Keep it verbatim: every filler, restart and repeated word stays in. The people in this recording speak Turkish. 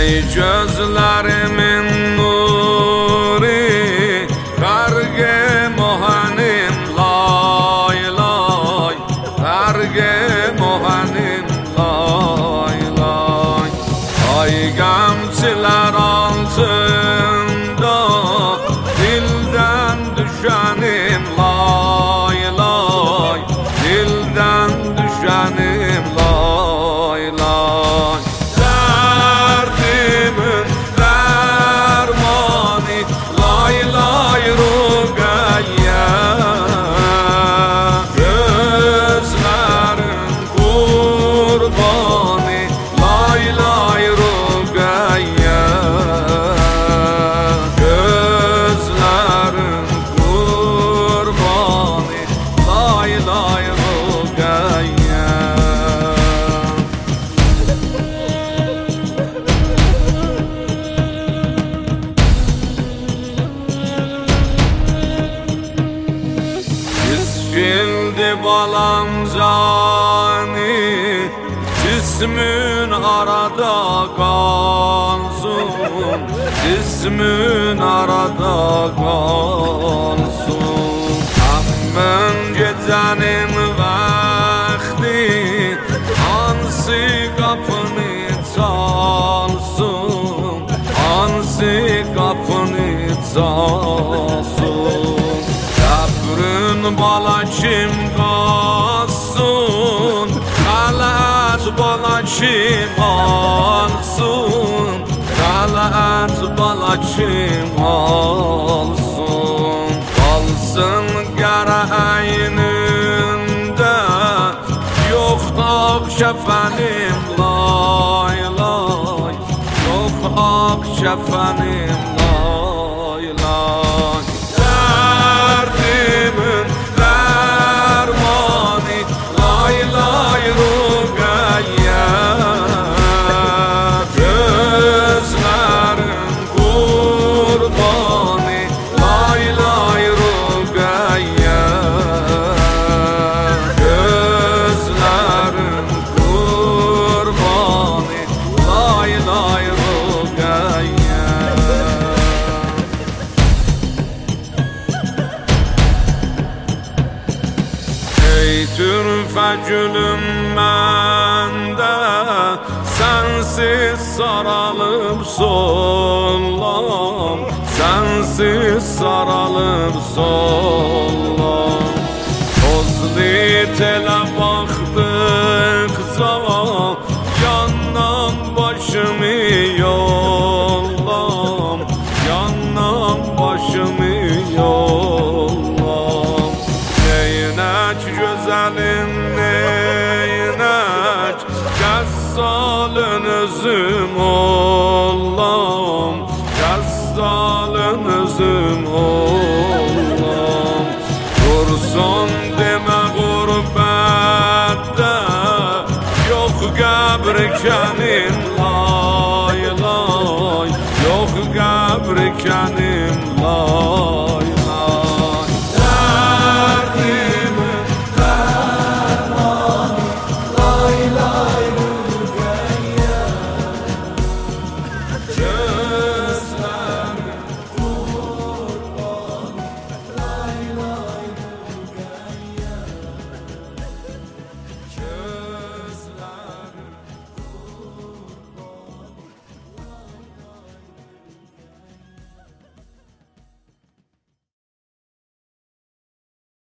Ey gözlerimin nuri, karge mohanim lay lay, karge mohanim lay lay. Ay gamçılar altında dilden düşenim lay lay, dilden düşenim lay lay. Derdimin dermani lay lay Rugayye, gözlerin kurbanı lay lay Rugayye, gözlerin kurbanı lay lay Rugayye. Şimdi balam cani, cismin arada kalsın, cismin arada kalsın. Ammın gecenin vakti, hansı kapını çalsın, hansı kapını çalsın. Köprün bala kim kalsın, kalat bala kim alsın, kalat bala kim alsın. Kalsın kara aynında, yok ak şefenim lay lay, yok ak şefenim lay lay. Derdimin dermani lay lay Rugayye, gözlerin kurbanı lay lay Rugayye, gözlerin kurbanı lay lay Rugayye. Ey türfe gülüm mende, sensiz saralıp sollam, sensiz saralıp sollam. Tozlu tele baktıkça yandan başımı yollam, yandan başımı yollam. Neynek güzelim neynek, Gassalın özüm ollam, Gassalın özüm ollam. Dursun deme gurbette, yok kabri kenim